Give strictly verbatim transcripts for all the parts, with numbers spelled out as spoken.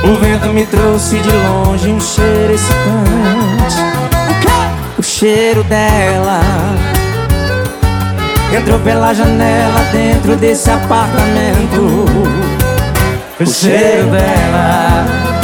O vento me trouxe de longe um cheiro excitante. O cheiro dela entrou pela janela dentro desse apartamento. O cheiro dela,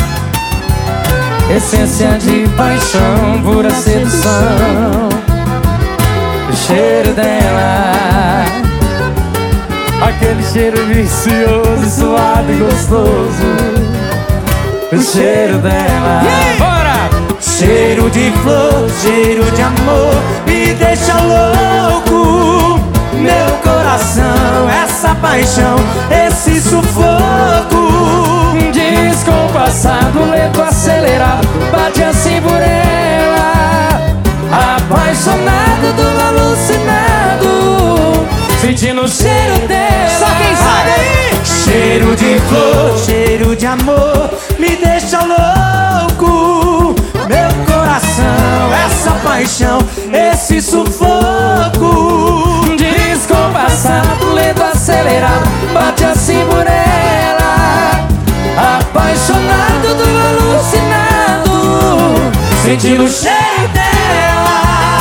essência de paixão, pura sedução. O cheiro dela, aquele cheiro vicioso, suave e gostoso. O cheiro dela, bora! Cheiro de flor, cheiro de amor, me deixa louco. Meu coração, essa paixão, esse sufoco. Descompassado, lento, acelerado, bate assim por ela. Apaixonado, do alucinado, sentindo o cheiro dela. Só quem sabe aí! Cheiro de flor, cheiro de amor, me deixa louco. Meu coração, essa paixão, esse sufoco. Descompassado, lento, acelerado, bate assim por ela. Apaixonado, do alucinado, sentindo o cheiro dela.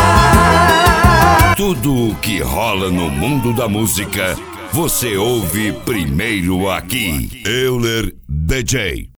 Tudo o que rola no mundo da música, você ouve primeiro aqui. Euler D J.